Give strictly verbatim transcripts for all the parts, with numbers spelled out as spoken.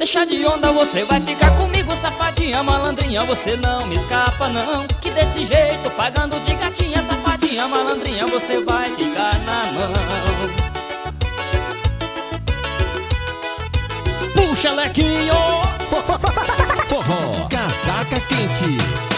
Deixa de onda, você vai ficar comigo, safadinha, malandrinha, você não me escapa não. Que desse jeito, pagando de gatinha, safadinha, malandrinha, você vai ficar na mão. Puxa, Lequinho! Forró, casaca quente.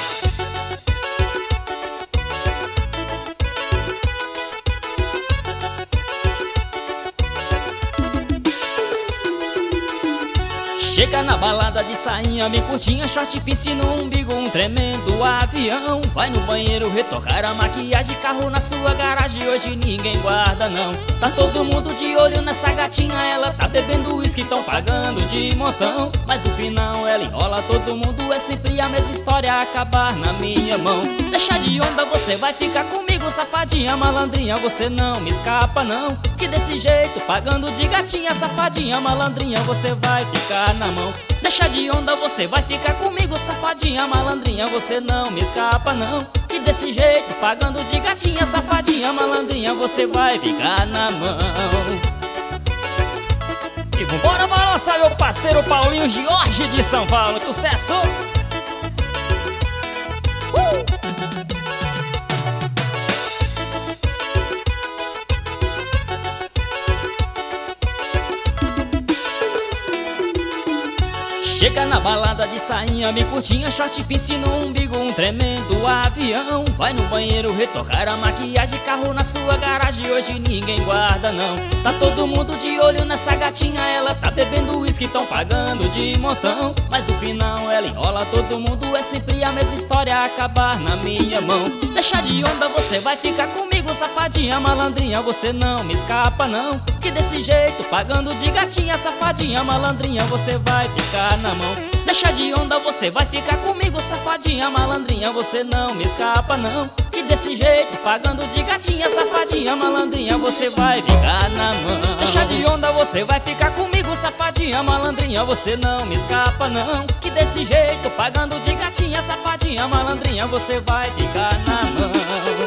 Chega na balada de sainha, bem curtinha, short piercing no umbigo, um tremendo avião. Vai no banheiro retocar a maquiagem, carro na sua garagem, hoje ninguém guarda não. Tá todo mundo de olho nessa gatinha, ela tá bebendo uísque, tão pagando de montão. Mas no final ela enrola todo mundo, é sempre a mesma história, acabar na minha mão. Deixa de onda, você vai ficar comigo, safadinha, malandrinha, você não me escapa não. Que desse jeito, pagando de gatinha, safadinha, malandrinha, você vai ficar na mão. Deixa de onda, você vai ficar comigo, safadinha, malandrinha, você não me escapa não. Que desse jeito, pagando de gatinha, safadinha, malandrinha, você vai ficar na mão. E vambora balançar, meu parceiro Paulinho Jorge de São Paulo, sucesso! Uh! Chega na balada de sainha, bem curtinha, short piercing no umbigo, um tremendo avião. Vai no banheiro retocar a maquiagem, carro na sua garagem, hoje ninguém guarda não. Tá todo mundo de olho nessa gatinha, ela tá bebendo uísque, tão pagando de montão. Mas no final ela enrola todo mundo, é sempre a mesma história, acabar na minha mão. Deixa de onda, você vai ficar comigo, safadinha, malandrinha, você não me escapa não. Que desse jeito, pagando de gatinha, safadinha, malandrinha, você vai ficar na mão. Deixa de onda, você vai ficar comigo, safadinha, malandrinha, você não me escapa não. Que desse jeito, pagando de gatinha, safadinha, malandrinha, você vai ficar na mão. Deixa de onda, você vai ficar comigo, safadinha, malandrinha, você não me escapa não. Que desse jeito, pagando de gatinha, safadinha, malandrinha, você vai ficar na mão.